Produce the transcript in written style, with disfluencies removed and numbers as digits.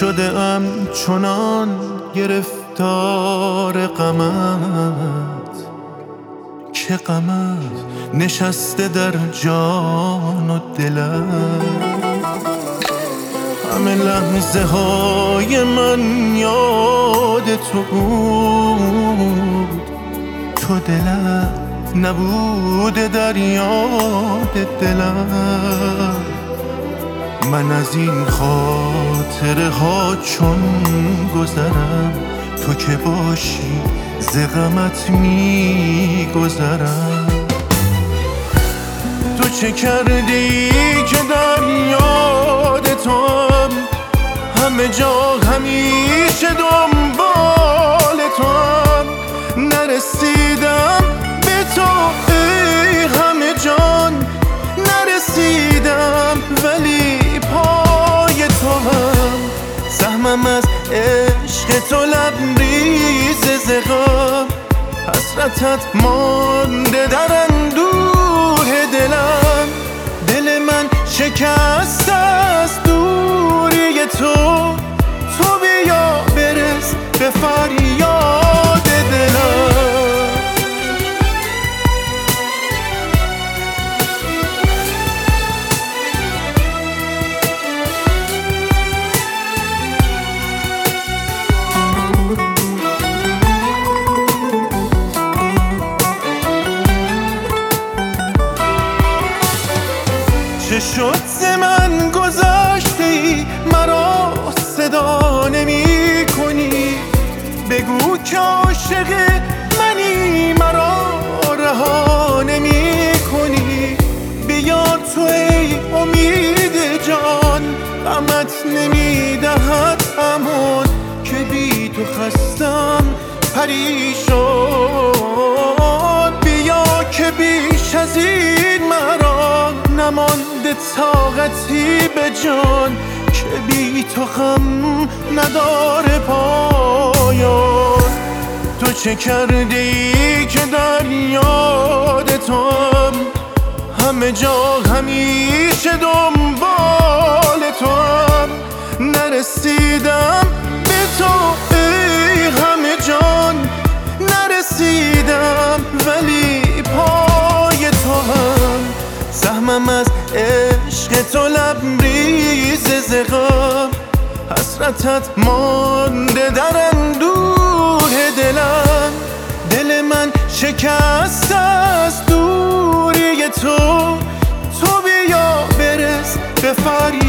شده ام چنان گرفتار غمت که غمت نشسته در جان و دلت. همه لحظه های من یاد تو بود، تو دلت نبوده در یاد دلت. من از این خاطره ها چون گذرم، تو که باشی ز غمت می گذرم. تو چه کردی که در یاد توام، همه جا همیشه دنبال توام. نرسیدم به تو ای همه جان، نرسیدم ولی پای تو هم. سهمم از عشق تو لبریز ز غم، حسرتت مانده در اندوه دلم. دل من شکسته از دوری تو، تو بیا برس به فریاد دلم. چه شد ز من گذشتی مرا صدا نمی کنی؟ بگو که عاشق منی مرا رها نمی کنی؟ بیا تو ای امید جان، غمت نمی دهد امان که بی تو خستم پریشان. بیا که بیش از این مرا نمانده طاقتی به جان، که بی تو غم نداره پایان. تو چه کردی که در یاد توام، همه جا همیشه دنبال توام. نرسیدم به تو ای همه جان، نرسیدم ولی پای تو هم. سهمم از عشق تو لبریز ز غم، حسرتت مانده در اندوه دلم. دل من شکسته از دوری تو، تو بیا برس به فریاد